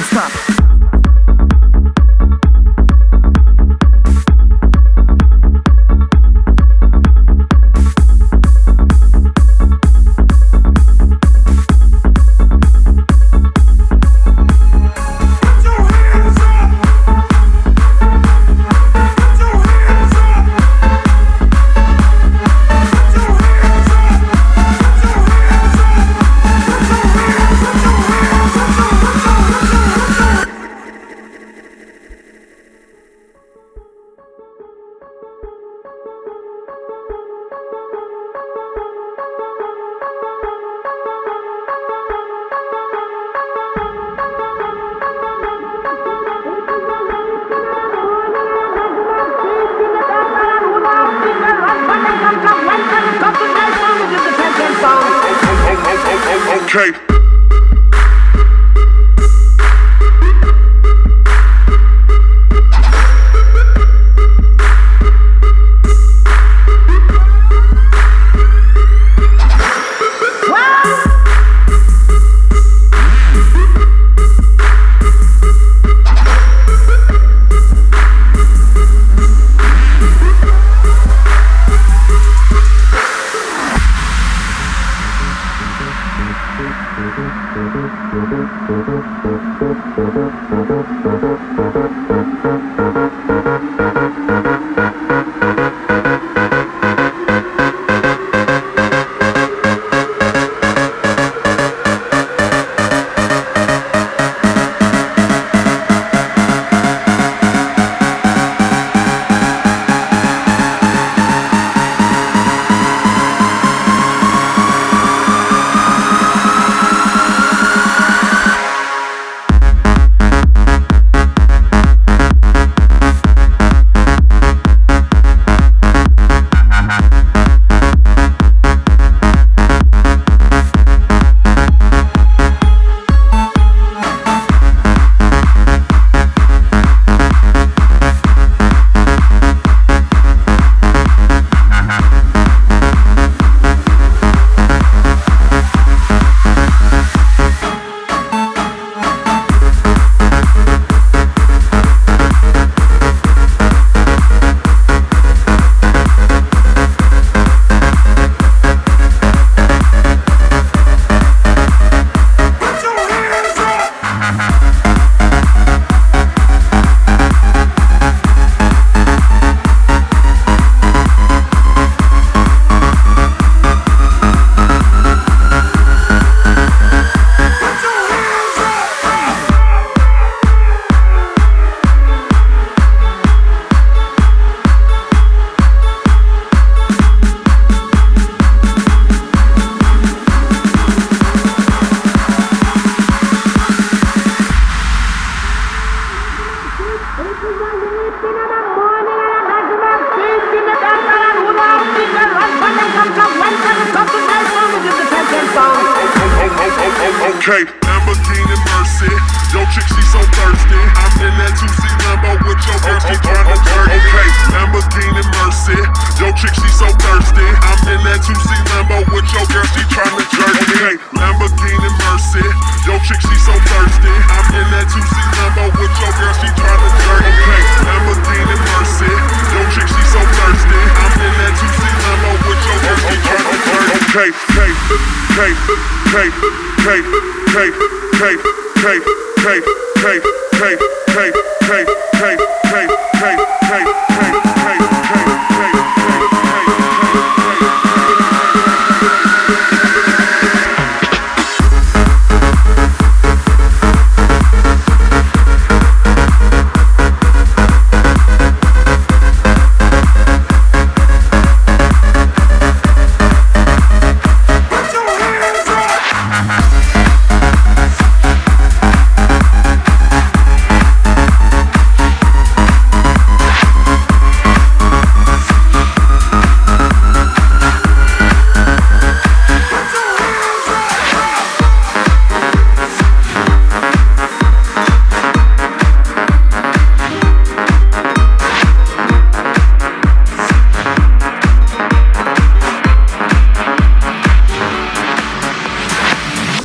stop. Okay. Okay, Lamborghini Mercy. Yo, chick, she so thirsty. I'm in that 2C Lambo with your girl, she tryna jerk. Okay, Lamborghini Mercy. Yo, chick, she so thirsty. I'm in that 2C Lambo with your girl, she tryna jerk. Okay, Lamborghini Mercy. Yo, chick, she so thirsty. I'm in that 2C Lambo with your girl, she tryna jerk. Okay, Lamborghini Mercy. Yo, chick, she so thirsty. I'm in that 2C Lambo with your girl, she tryna jerk. Okay, hey.